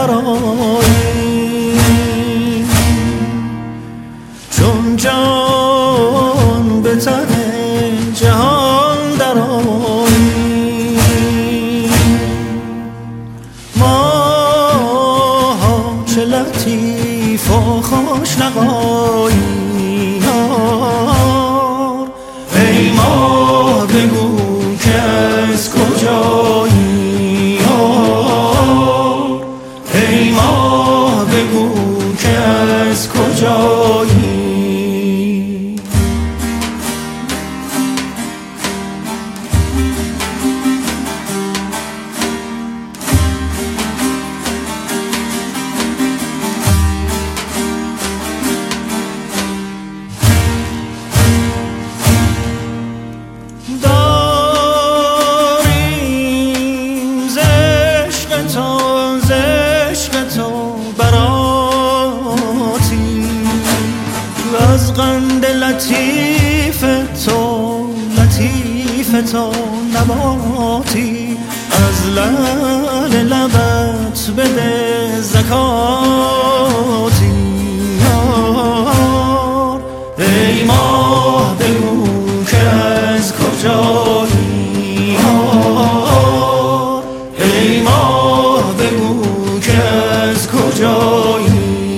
درآیی، چون جان به تن جهان درآیی. ماها چه لطیف و خوش نغایی، ای ماه بگو که از کجایی، ای ماه بگو که از کجایی. از قند لطیف تو نباتی، از لعل لبت بده زکاتی. ای ماه بگو که از کجایی، ای ماه بگو که از کجایی.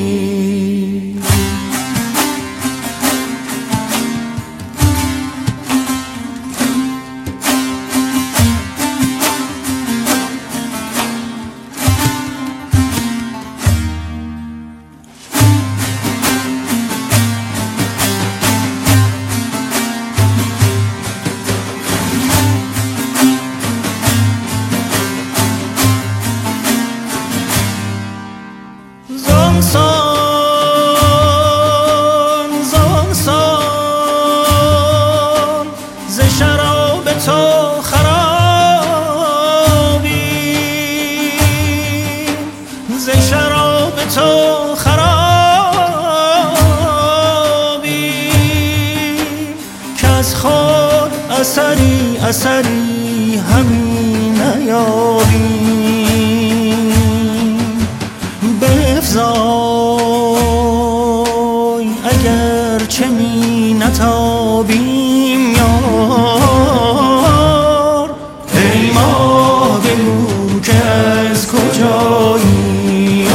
زانسان ز شراب تو خرابی، ز شراب تو خرابی، که از خود اثری همی نیابی. بفزای اگر چه می نتابیم یار، ای ماه بگو که از کجایی،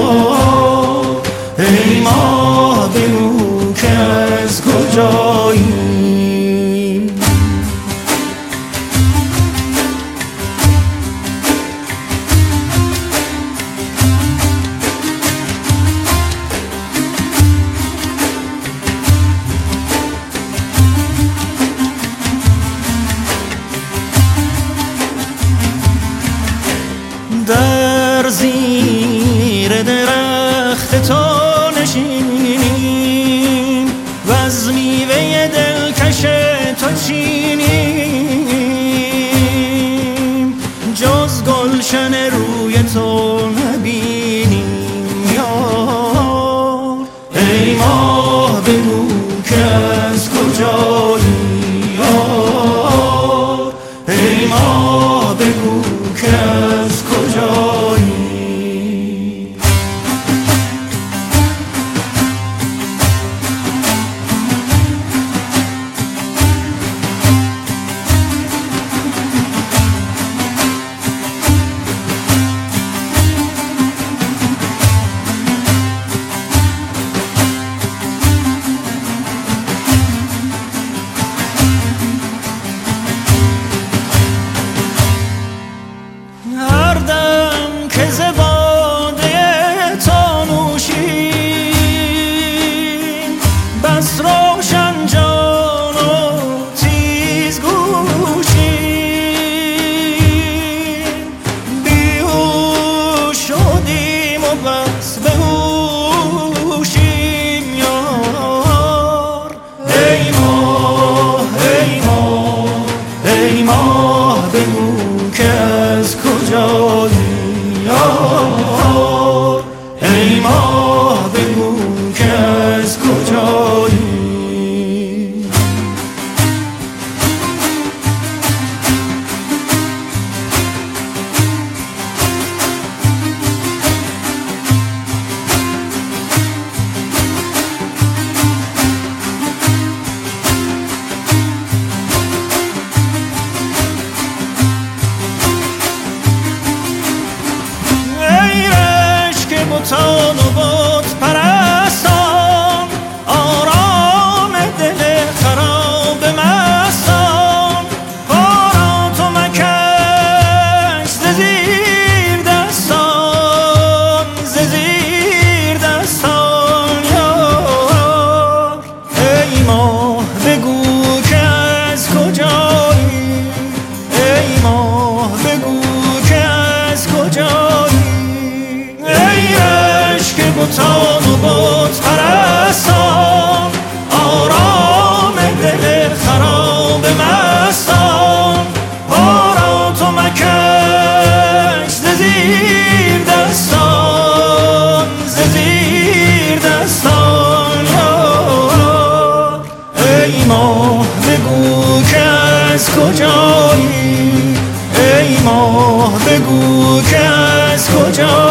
ای ماه بگو که از کجایی. در زیر درخت تو نشینیم و از میوه دلکش تو چینیم، جز گلشن روی تو نبینیم یار. ای ماه بگو که از کجایی یار، ای ماه بگو که از کجایی. هر دم که ز باده تو نوشیم، بس روشن جان و تیز گوشیم، بیهوش شدیم و بس بهوشیم یار. ای ماه ای ماه ای ماه بگو که از کجایی یار، ای ماه بگو که از کجایی. بتان و بت پرستان، آرام دل خراب مستان. بارا تو مکش ز زیر دستان، ز زیر دستان. ای ماه بگو که از کجایی، ای ماه بگو که از کجایی.